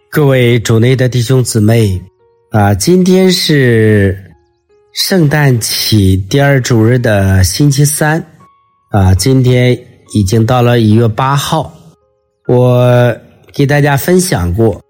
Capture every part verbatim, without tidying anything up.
各位主内的弟兄姊妹啊，今天是圣诞期第二主日的星期三啊，今天已经到了一月八号。我给大家分享过，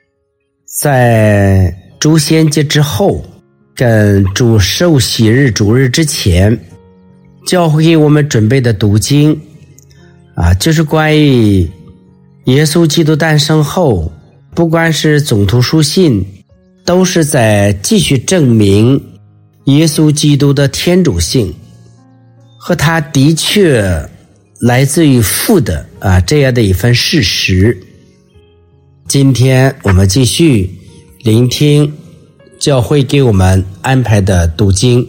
在主显节之后跟主受洗日主日之前，教会给我们准备的读经啊，就是关于耶稣基督诞生后，不管是总图书信，都是在继续证明耶稣基督的天主性和他的确来自于父的啊这样的一份事实。今天我们继续聆听教会给我们安排的读经，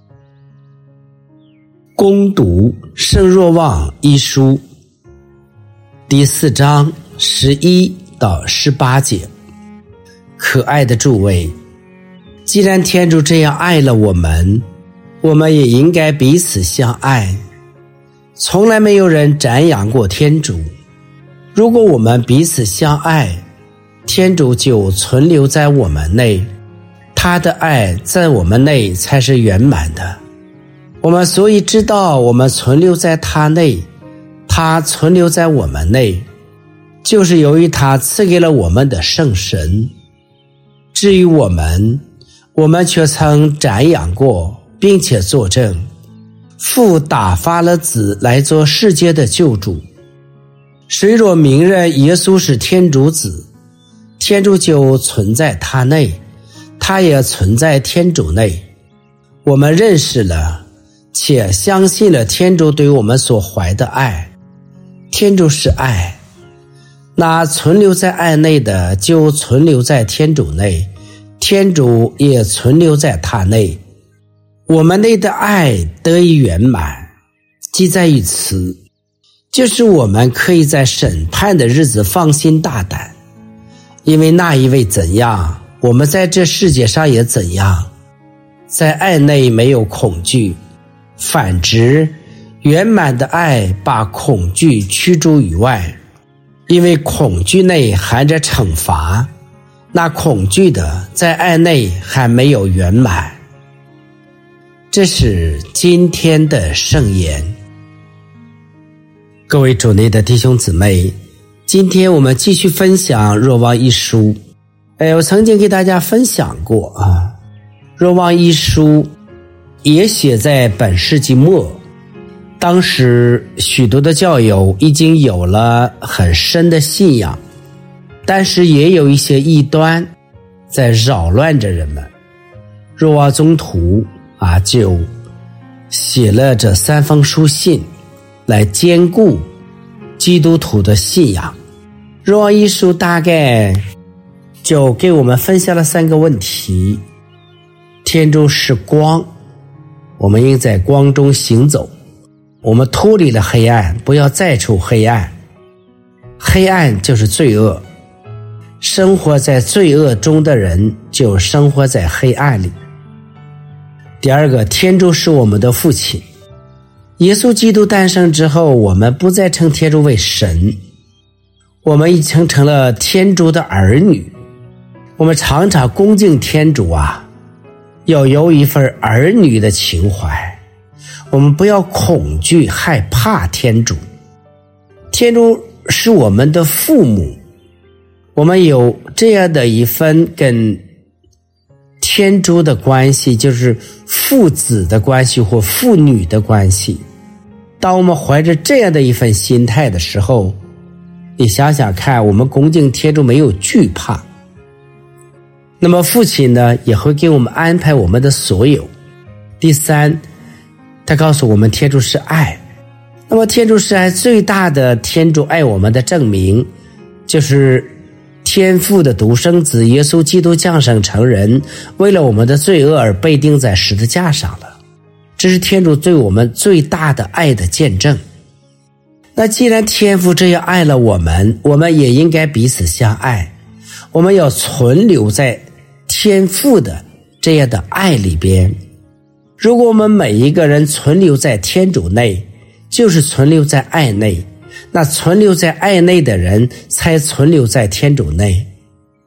攻读圣若望一书第四章十一到十八节。可爱的诸位，既然天主这样爱了我们，我们也应该彼此相爱。从来没有人瞻仰过天主，如果我们彼此相爱，天主就存留在我们内，他的爱在我们内才是圆满的。我们所以知道我们存留在他内，他存留在我们内，就是由于他赐给了我们的圣神。至于我们，我们却曾瞻仰过，并且作证，父打发了子来做世界的救主。谁若明认耶稣是天主子，天主就存在他内，他也存在天主内。我们认识了且相信了天主对我们所怀的爱。天主是爱，那存留在爱内的就存留在天主内，天主也存留在他内。我们内的爱得以圆满，即在于此，就是我们可以在审判的日子放心大胆，因为那一位怎样，我们在这世界上也怎样。在爱内没有恐惧，反之，圆满的爱把恐惧驱逐于外，因为恐惧内含着惩罚，那恐惧的在爱内还没有圆满。这是今天的圣言。各位主内的弟兄姊妹，今天我们继续分享若望一书。哎，我曾经给大家分享过啊，若望一书也写在本世纪末，当时许多的教友已经有了很深的信仰，但是也有一些异端在扰乱着人们。若望宗徒啊，就写了这三封书信来兼顾基督徒的信仰。若望一书大概就给我们分享了三个问题：天主是光，我们应在光中行走，我们脱离了黑暗，不要再处黑暗。黑暗就是罪恶，生活在罪恶中的人就生活在黑暗里。第二个，天主是我们的父亲。耶稣基督诞生之后，我们不再称天主为神，我们已经成了天主的儿女。我们常常恭敬天主啊，要有一份儿女的情怀，我们不要恐惧害怕天主。天主是我们的父母，我们有这样的一份跟天主的关系，就是父子的关系或父女的关系。当我们怀着这样的一份心态的时候，你想想看，我们恭敬天主没有惧怕。那么父亲呢，也会给我们安排我们的所有。第三，他告诉我们天主是爱。那么天主是爱，最大的天主爱我们的证明，就是天父的独生子耶稣基督降生成人，为了我们的罪恶而被钉在十字架上了。这是天主对我们最大的爱的见证。那既然天父这样爱了我们，我们也应该彼此相爱。我们要存留在天父的这样的爱里边。如果我们每一个人存留在天主内，就是存留在爱内，那存留在爱内的人才存留在天主内。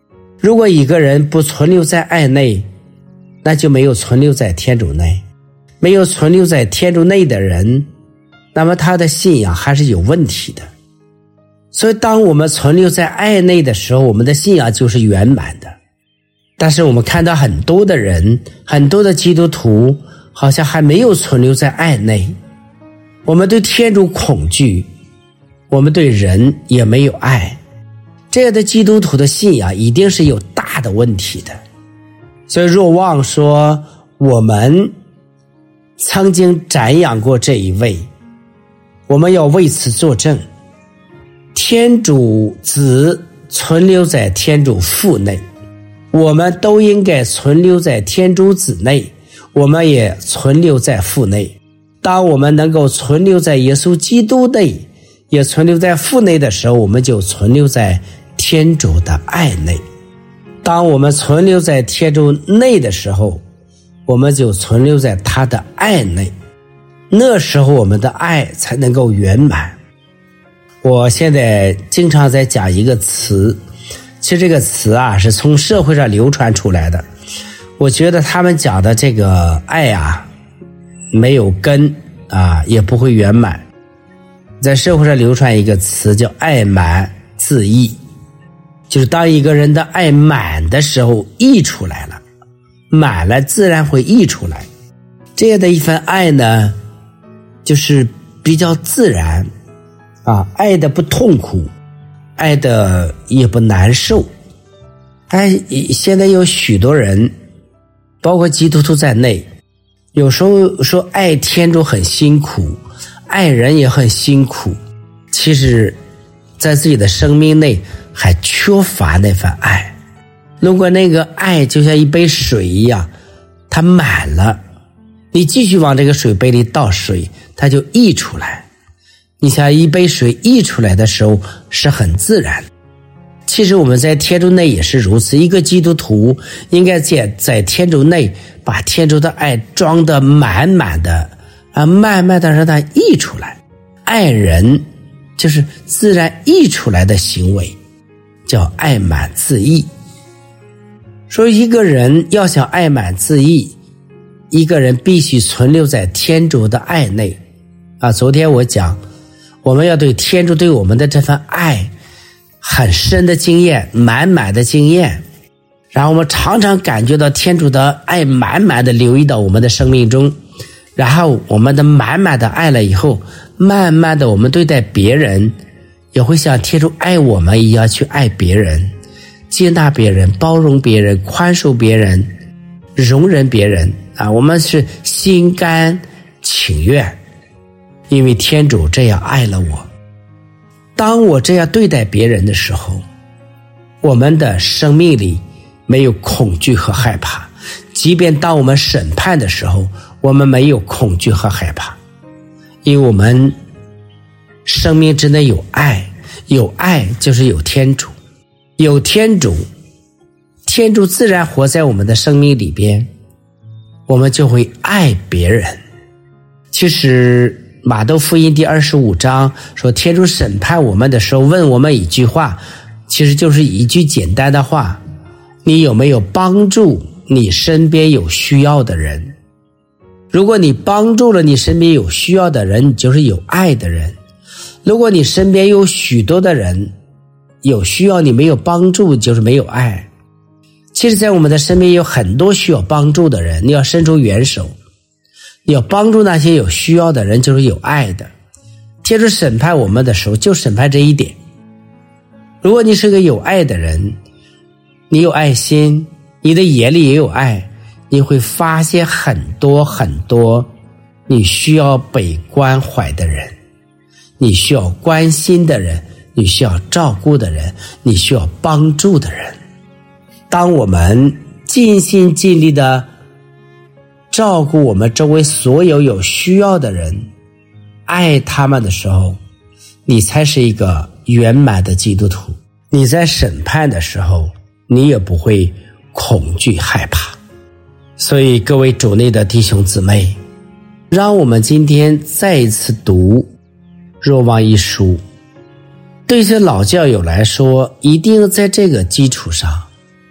如果一个人不存留在爱内，那就没有存留在天主内。没有存留在天主内的人，那么他的信仰还是有问题的。所以当我们存留在爱内的时候，我们的信仰就是圆满的。但是我们看到很多的人，很多的基督徒好像还没有存留在爱内。我们对天主恐惧，我们对人也没有爱，这样的基督徒的信仰一定是有大的问题的。所以若望说，我们曾经瞻仰过这一位，我们要为此作证。天主子存留在天主父内，我们都应该存留在天主子内，我们也存留在父内。当我们能够存留在耶稣基督内，也存留在父内的时候，我们就存留在天主的爱内。当我们存留在天主内的时候，我们就存留在他的爱内，那时候我们的爱才能够圆满。我现在经常在讲一个词，其实这个词啊是从社会上流传出来的。我觉得他们讲的这个爱啊没有根啊，也不会圆满。在社会上流传一个词叫爱满自溢，就是当一个人的爱满的时候溢出来了，满了自然会溢出来。这样的一份爱呢，就是比较自然啊，爱的不痛苦，爱的也不难受。爱现在有许多人，包括基督徒在内，有时候说爱天主很辛苦，爱人也很辛苦，其实在自己的生命内还缺乏那份爱。如果那个爱就像一杯水一样，它满了，你继续往这个水杯里倒水，它就溢出来。你像一杯水溢出来的时候是很自然。其实我们在天主内也是如此，一个基督徒应该在在天主内把天主的爱装得满满的啊，慢慢的让它溢出来。爱人就是自然溢出来的行为，叫爱满自溢。说一个人要想爱满自溢，一个人必须存留在天主的爱内啊。昨天我讲，我们要对天主对我们的这份爱很深的经验，满满的经验，然后我们常常感觉到天主的爱满满的流溢到我们的生命中，然后我们的满满的爱了以后，慢慢的我们对待别人也会像天主爱我们一样去爱别人，接纳别人，包容别人，宽恕别人，容忍别人啊，我们是心甘情愿，因为天主这样爱了我。当我这样对待别人的时候，我们的生命里没有恐惧和害怕，即便当我们审判的时候，我们没有恐惧和害怕，因为我们生命之内有爱，有爱就是有天主，有天主，天主自然活在我们的生命里边，我们就会爱别人。其实马窦福音第二十五章说，天主审判我们的时候问我们一句话，其实就是一句简单的话，你有没有帮助你身边有需要的人？如果你帮助了你身边有需要的人，你就是有爱的人。如果你身边有许多的人有需要，你没有帮助，就是没有爱。其实在我们的身边有很多需要帮助的人，你要伸出援手，你要帮助那些有需要的人，就是有爱的。天主审判我们的时候就审判这一点。如果你是个有爱的人，你有爱心，你的眼里也有爱，你会发现很多很多你需要被关怀的人，你需要关心的人，你需要照顾的人，你需要帮助的人。当我们尽心尽力的照顾我们周围所有有需要的人，爱他们的时候，你才是一个圆满的基督徒。你在审判的时候，你也不会恐惧害怕。所以各位主内的弟兄姊妹，让我们今天再一次读若望一书。对一些老教友来说，一定在这个基础上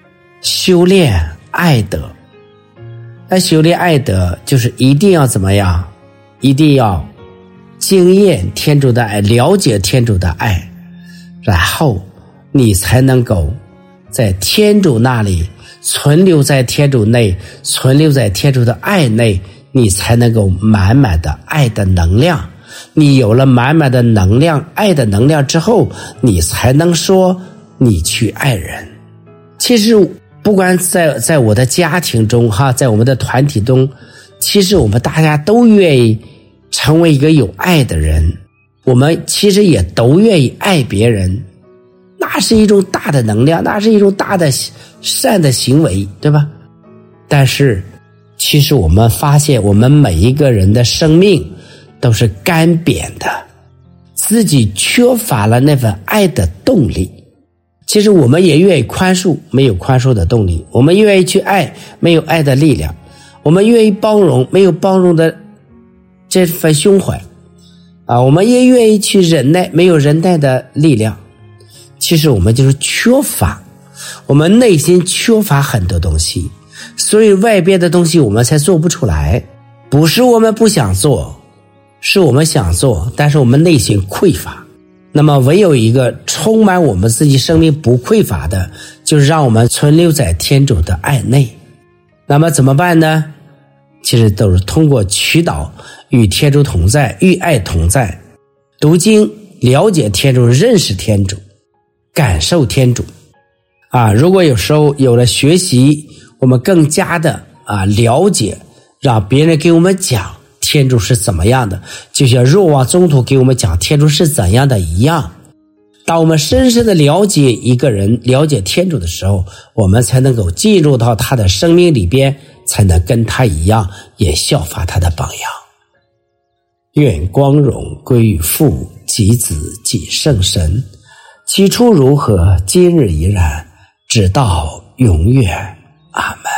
修炼爱德。那修炼爱德就是一定要怎么样？一定要经验天主的爱，了解天主的爱，然后你才能够在天主那里存留在天主内，存留在天主的爱内，你才能够满满的爱的能量。你有了满满的能量，爱的能量之后，你才能说你去爱人。其实不管在在我的家庭中哈，在我们的团体中，其实我们大家都愿意成为一个有爱的人，我们其实也都愿意爱别人，那是一种大的能量，那是一种大的善的行为，对吧？但是其实我们发现我们每一个人的生命都是干瘪的，自己缺乏了那份爱的动力。其实我们也愿意宽恕，没有宽恕的动力；我们愿意去爱，没有爱的力量；我们愿意包容，没有包容的这份胸怀啊！我们也愿意去忍耐，没有忍耐的力量。其实我们就是缺乏，我们内心缺乏很多东西，所以外边的东西我们才做不出来。不是我们不想做，是我们想做，但是我们内心匮乏。那么唯有一个充满我们自己生命不匮乏的，就是让我们存留在天主的爱内。那么怎么办呢？其实都是通过祈祷，与天主同在，与爱同在，读经，了解天主，认识天主，感受天主啊。如果有时候有了学习，我们更加的啊了解，让别人给我们讲天主是怎么样的，就像若望宗徒给我们讲天主是怎样的一样。当我们深深的了解一个人，了解天主的时候，我们才能够进入到他的生命里边，才能跟他一样，也效法他的榜样。愿光荣归于父及子及圣神，起初如何，今日依然，直到永远。阿们。